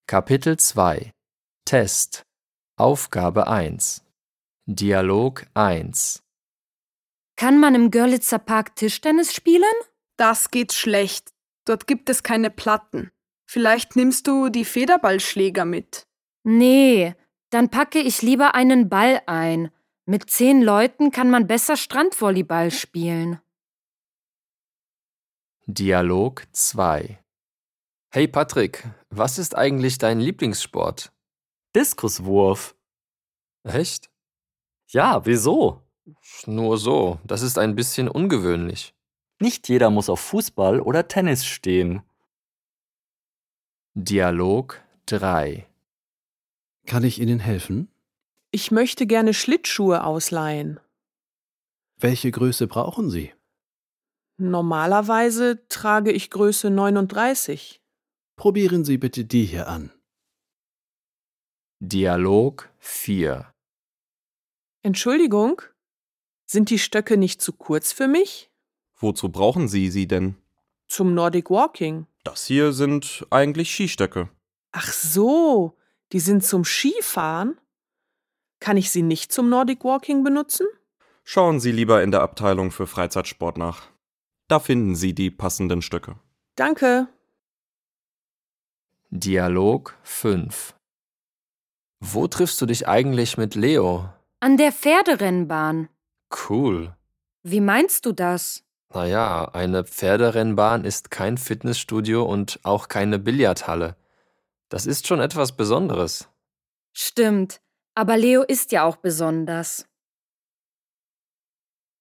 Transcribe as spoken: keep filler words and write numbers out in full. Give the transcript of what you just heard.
Kapitel zwei Test Aufgabe eins Dialog eins Kann man im Görlitzer Park Tischtennis spielen? Das geht schlecht. Dort gibt es keine Platten. Vielleicht nimmst du die Federballschläger mit. Nee, dann packe ich lieber einen Ball ein. Mit zehn Leuten kann man besser Strandvolleyball spielen. Dialog zwei Hey Patrick, was ist eigentlich dein Lieblingssport? Diskuswurf. Echt? Ja, wieso? Nur so, das ist ein bisschen ungewöhnlich. Nicht jeder muss auf Fußball oder Tennis stehen. Dialog drei Kann ich Ihnen helfen? Ich möchte gerne Schlittschuhe ausleihen. Welche Größe brauchen Sie? Normalerweise trage ich Größe neununddreißig. Probieren Sie bitte die hier an. Dialog vier Entschuldigung, sind die Stöcke nicht zu kurz für mich? Wozu brauchen Sie sie denn? Zum Nordic Walking. Das hier sind eigentlich Skistöcke. Ach so, die sind zum Skifahren? Kann ich sie nicht zum Nordic Walking benutzen? Schauen Sie lieber in der Abteilung für Freizeitsport nach. Da finden Sie die passenden Stöcke. Danke. Dialog fünf Wo triffst du dich eigentlich mit Leo? An der Pferderennbahn. Cool. Wie meinst du das? Naja, eine Pferderennbahn ist kein Fitnessstudio und auch keine Billardhalle. Das ist schon etwas Besonderes. Stimmt, aber Leo ist ja auch besonders.